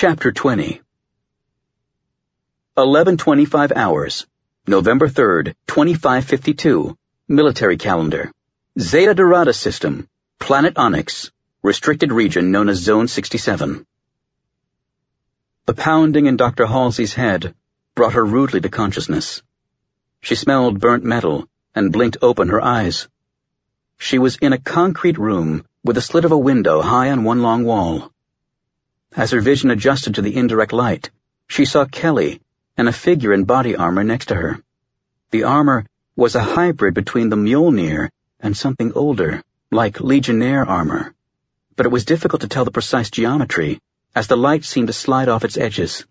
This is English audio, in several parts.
Chapter 20 11:25 hours, November 3rd, 2552, Military Calendar. Zeta Dorada System, Planet Onyx, restricted region known as Zone 67. The pounding in Dr. Halsey's head brought her rudely to consciousness. She smelled burnt metal and blinked open her eyes. She was in a concrete room with a slit of a window high on one long wall. As her vision adjusted to the indirect light, she saw Kelly and a figure in body armor next to her. The armor was a hybrid between the Mjolnir and something older, like Legionnaire armor, but it was difficult to tell the precise geometry, as the light seemed to slide off its edges.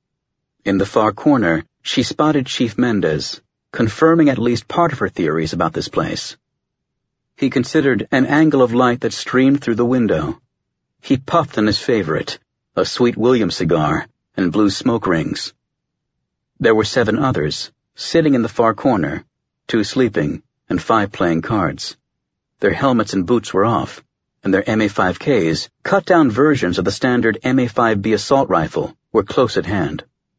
In the far corner, she spotted Chief Mendez, confirming at least part of her theories about this place. He considered an angle of light that streamed through the window. He puffed on his favorite, a Sweet William cigar, and blew smoke rings. There were 7 others, sitting in the far corner, 2 sleeping, and 5 playing cards. Their helmets and boots were off, and their MA5Ks, cut-down versions of the standard MA5B assault rifle, were close at hand.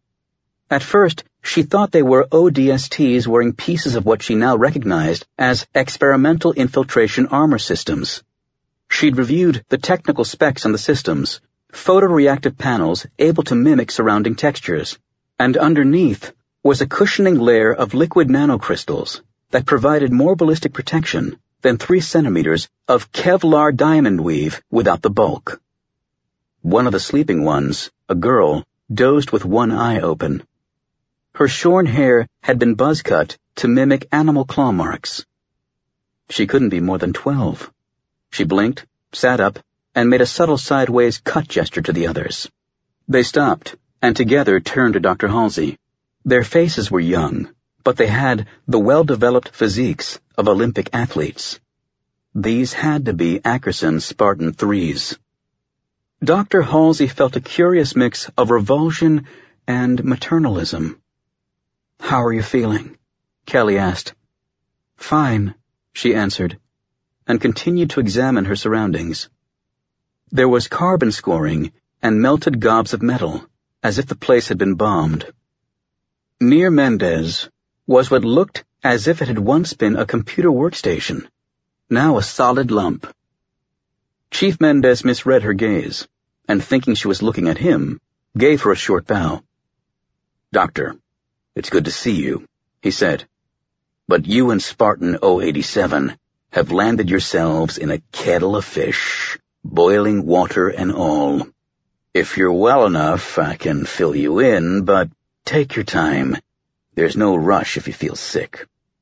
At first, she thought they were ODSTs wearing pieces of what she now recognized as experimental infiltration armor systems. She'd reviewed the technical specs on the systems, photoreactive panels able to mimic surrounding textures, and underneath was a cushioning layer of liquid nanocrystals that provided more ballistic protection than 3 centimeters of Kevlar diamond weave without the bulk. One of the sleeping ones, a girl, dozed with one eye open. Her shorn hair had been buzz-cut to mimic animal claw marks. She couldn't be more than 12. She blinked, sat up, and made a subtle sideways cut gesture to the others. They stopped, and together turned to Dr. Halsey. Their faces were young, but they had the well-developed physiques of Olympic athletes. These had to be Ackerson Spartan 3s. Dr. Halsey felt a curious mix of revulsion and maternalism. "How are you feeling?" Kelly asked. "Fine," she answered, and continued to examine her surroundings. There was carbon scoring and melted gobs of metal, as if the place had been bombed. Near Mendez was what looked as if it had once been a computer workstation, now a solid lump. Chief Mendez misread her gaze, and thinking she was looking at him, gave her a short bow. "Doctor, it's good to see you," he said. "But you and Spartan 087 have landed yourselves in a kettle of fish, boiling water and all. If you're well enough, I can fill you in, but take your time. There's no rush if you feel sick."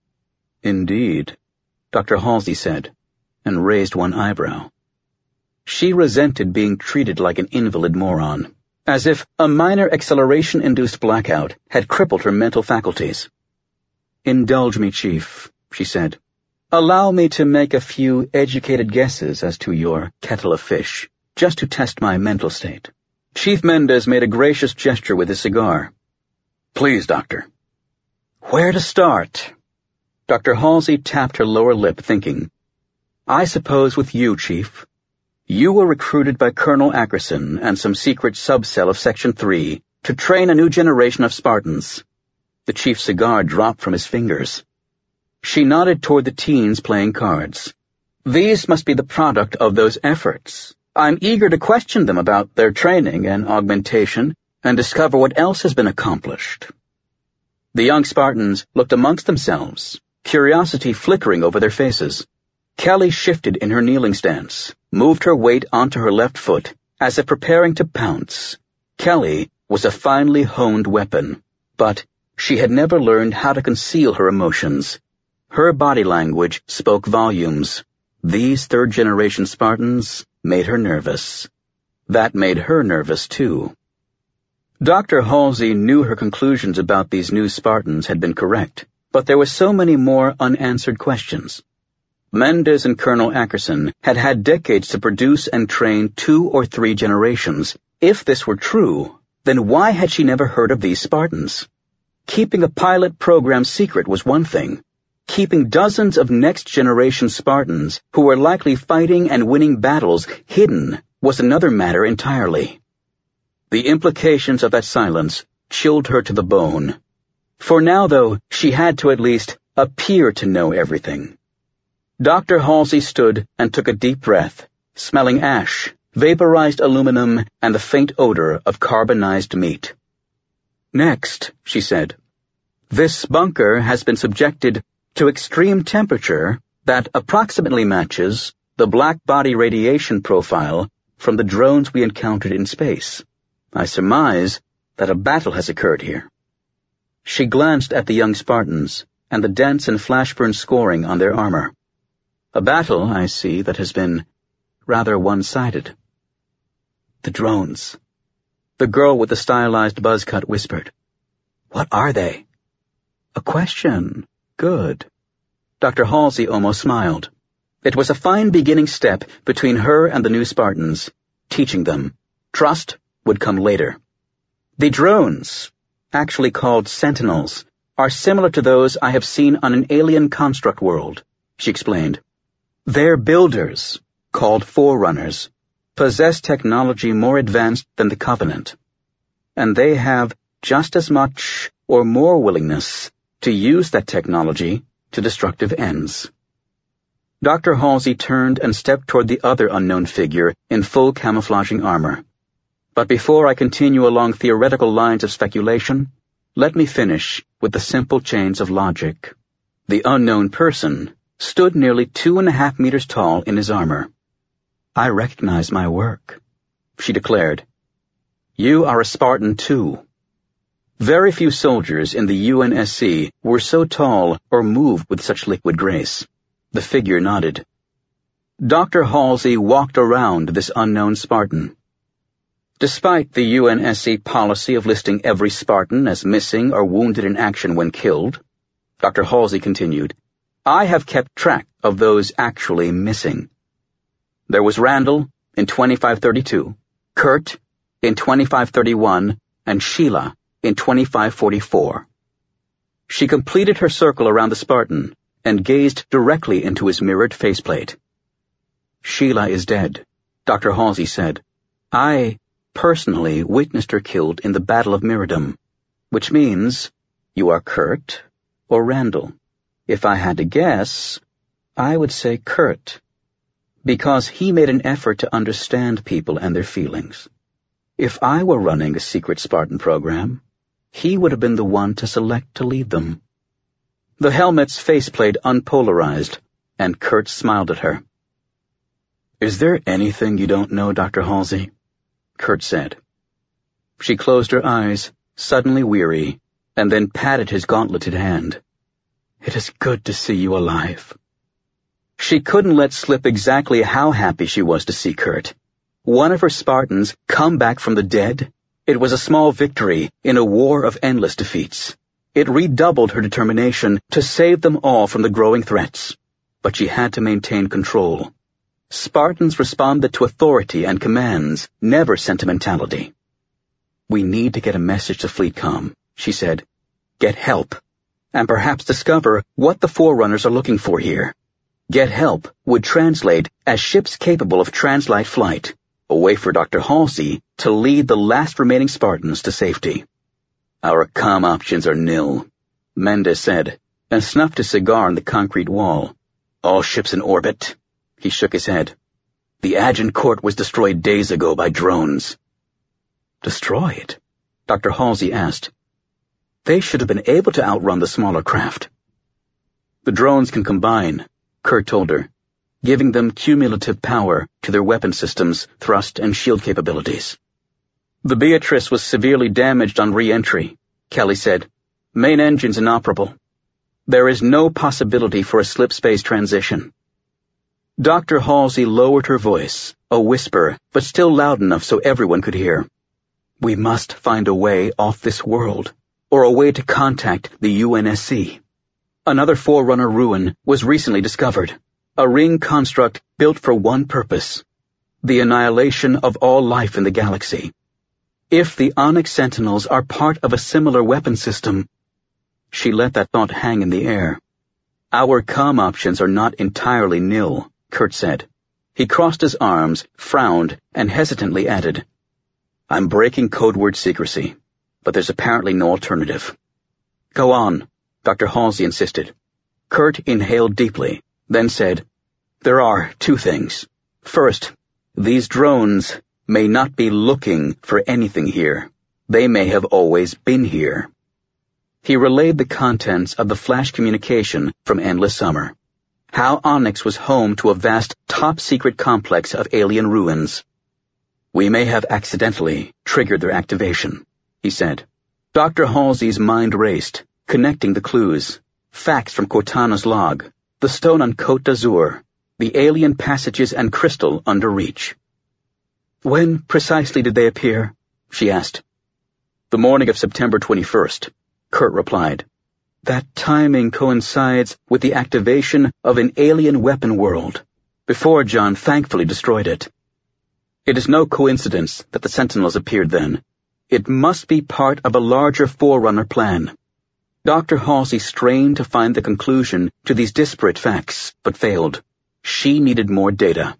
"Indeed," Dr. Halsey said, and raised one eyebrow. She resented being treated like an invalid moron, as if a minor acceleration-induced blackout had crippled her mental faculties. "Indulge me, Chief," she said. "Allow me to make a few educated guesses as to your kettle of fish, just to test my mental state." Chief Mendez made a gracious gesture with his cigar. "Please, Doctor." "Where to start?" Dr. Halsey tapped her lower lip, thinking. "I suppose with you, Chief. You were recruited by Colonel Ackerson and some secret subcell of Section 3 to train a new generation of Spartans." The Chief's cigar dropped from his fingers. She nodded toward the teens playing cards. "These must be the product of those efforts. I'm eager to question them about their training and augmentation and discover what else has been accomplished." The young Spartans looked amongst themselves, curiosity flickering over their faces. Kelly shifted in her kneeling stance, moved her weight onto her left foot, as if preparing to pounce. Kelly was a finely honed weapon, but she had never learned how to conceal her emotions. Her body language spoke volumes. These third-generation Spartans made her nervous. That made her nervous, too. Dr. Halsey knew her conclusions about these new Spartans had been correct, but there were so many more unanswered questions. Mendez and Colonel Ackerson had had decades to produce and train 2 or 3 generations. If this were true, then why had she never heard of these Spartans? Keeping a pilot program secret was one thing. Keeping dozens of next-generation Spartans who were likely fighting and winning battles hidden was another matter entirely. The implications of that silence chilled her to the bone. For now, though, she had to at least appear to know everything. Dr. Halsey stood and took a deep breath, smelling ash, vaporized aluminum, and the faint odor of carbonized meat. Next, she said, this bunker has been subjected to extreme temperature that approximately matches the black body radiation profile from the drones we encountered in space. I surmise that a battle has occurred here. She glanced at the young Spartans and the dents and flash-burn scoring on their armor. A battle, I see, that has been rather one-sided. The drones. The girl with the stylized buzz cut whispered. What are they? A question. Good. Dr. Halsey almost smiled. It was a fine beginning step between her and the new Spartans, teaching them. Trust would come later. The drones, actually called Sentinels, are similar to those I have seen on an alien construct world, she explained. Their builders, called Forerunners, possess technology more advanced than the Covenant, and they have just as much or more willingness to use that technology to destructive ends. Dr. Halsey turned and stepped toward the other unknown figure in full camouflaging armor. But before I continue along theoretical lines of speculation, let me finish with the simple chains of logic. The unknown person stood nearly 2.5 meters tall in his armor. I recognize my work, she declared. You are a Spartan too. Very few soldiers in the UNSC were so tall or moved with such liquid grace. The figure nodded. Dr. Halsey walked around this unknown Spartan. Despite the UNSC policy of listing every Spartan as missing or wounded in action when killed, Dr. Halsey continued, I have kept track of those actually missing. There was Randall in 2532, Kurt in 2531, and Sheila in 2544. She completed her circle around the Spartan and gazed directly into his mirrored faceplate. Sheila is dead, Dr. Halsey said. I personally witnessed her killed in the Battle of Myrmidon, which means you are Kurt or Randall. If I had to guess, I would say Kurt, because he made an effort to understand people and their feelings. If I were running a secret Spartan program, he would have been the one to select to lead them. The helmet's faceplate unpolarized, and Kurt smiled at her. Is there anything you don't know, Dr. Halsey? Kurt said. She closed her eyes, suddenly weary, and then patted his gauntleted hand. It is good to see you alive. She couldn't let slip exactly how happy she was to see Kurt. One of her Spartans come back from the dead? It was a small victory in a war of endless defeats. It redoubled her determination to save them all from the growing threats. But she had to maintain control. Spartans responded to authority and commands, never sentimentality. We need to get a message to FleetCom, she said. Get help, and perhaps discover what the Forerunners are looking for here. Get help would translate as ships capable of translight flight, a way for Dr. Halsey to lead the last remaining Spartans to safety. Our comm options are nil, Mendes said, and snuffed his cigar on the concrete wall. All ships in orbit. He shook his head. The Agincourt was destroyed days ago by drones. Destroyed? Dr. Halsey asked. They should have been able to outrun the smaller craft. The drones can combine, Kurt told her, giving them cumulative power to their weapon systems, thrust, and shield capabilities. The Beatrice was severely damaged on re-entry, Kelly said. Main engines inoperable. There is no possibility for a slip-space transition. Dr. Halsey lowered her voice, a whisper, but still loud enough so everyone could hear. We must find a way off this world, or a way to contact the UNSC. Another Forerunner ruin was recently discovered, a ring construct built for one purpose, the annihilation of all life in the galaxy. If the Onyx Sentinels are part of a similar weapon system, she let that thought hang in the air. Our comm options are not entirely nil, Kurt said. He crossed his arms, frowned, and hesitantly added, I'm breaking code word secrecy, but there's apparently no alternative. Go on, Dr. Halsey insisted. Kurt inhaled deeply, then said, There are two things. First, these drones may not be looking for anything here. They may have always been here. He relayed the contents of the flash communication from Endless Summer. How Onyx was home to a vast top-secret complex of alien ruins. We may have accidentally triggered their activation, he said. Dr. Halsey's mind raced, connecting the clues. Facts from Cortana's log, the stone on Côte d'Azur, the alien passages and crystal under reach. When precisely did they appear? She asked. The morning of September 21st, Kurt replied. That timing coincides with the activation of an alien weapon world, before John thankfully destroyed it. It is no coincidence that the Sentinels appeared then. It must be part of a larger Forerunner plan. Dr. Halsey strained to find the conclusion to these disparate facts, but failed. She needed more data.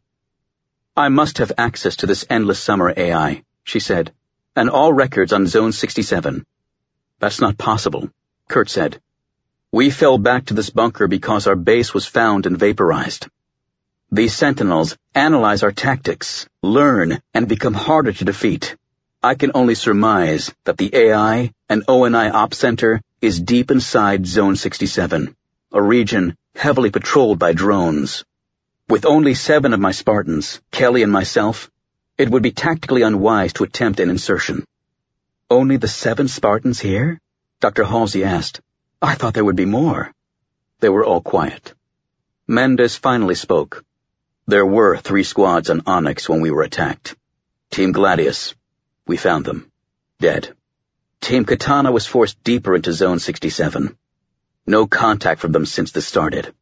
I must have access to this Endless Summer AI, she said, and all records on Zone 67. That's not possible, Kurt said. We fell back to this bunker because our base was found and vaporized. These Sentinels analyze our tactics, learn, and become harder to defeat. I can only surmise that the AI and ONI Ops Center is deep inside Zone 67, a region heavily patrolled by drones. With only 7 of my Spartans, Kelly and myself, it would be tactically unwise to attempt an insertion. Only the 7 Spartans here? Dr. Halsey asked. I thought there would be more. They were all quiet. Mendez finally spoke. There were 3 squads on Onyx when we were attacked. Team Gladius. We found them. Dead. Team Katana was forced deeper into Zone 67. No contact from them since this started.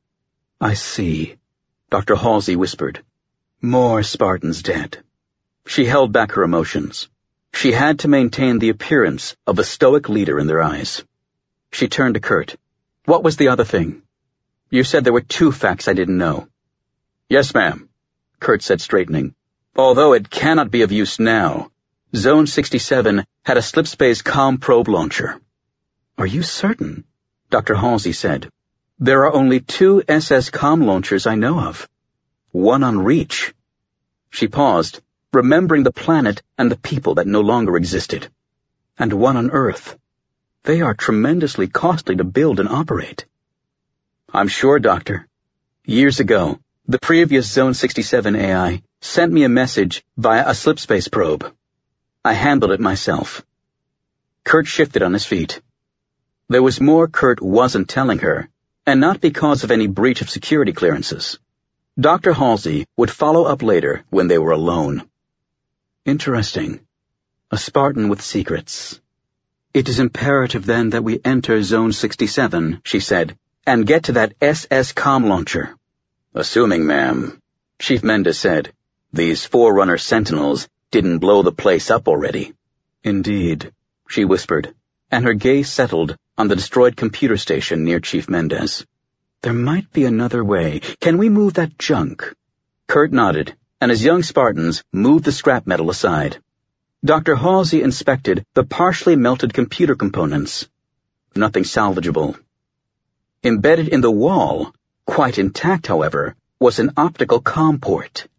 I see, Dr. Halsey whispered. More Spartans dead. She held back her emotions. She had to maintain the appearance of a stoic leader in their eyes. She turned to Kurt. What was the other thing? You said there were 2 facts I didn't know. Yes, ma'am, Kurt said, straightening. Although it cannot be of use now, Zone 67 had a slipspace comm probe launcher. Are you certain? Dr. Halsey said. There are only 2 SS comm launchers I know of. One on Reach. She paused, remembering the planet and the people that no longer existed. And one on Earth. They are tremendously costly to build and operate. I'm sure, Doctor. Years ago, the previous Zone 67 AI sent me a message via a slipspace probe. I handled it myself. Kurt shifted on his feet. There was more Kurt wasn't telling her, and not because of any breach of security clearances. Dr. Halsey would follow up later when they were alone. Interesting. A Spartan with secrets. It is imperative then that we enter Zone 67, she said, and get to that SS comm launcher. Assuming, ma'am, Chief Mendez said, these Forerunner Sentinels didn't blow the place up already. Indeed, she whispered, and her gaze settled on the destroyed computer station near Chief Mendez. There might be another way. Can we move that junk? Kurt nodded, and his young Spartans moved the scrap metal aside. Dr. Halsey inspected the partially melted computer components. Nothing salvageable. Embedded in the wall, quite intact, however, was an optical comm port.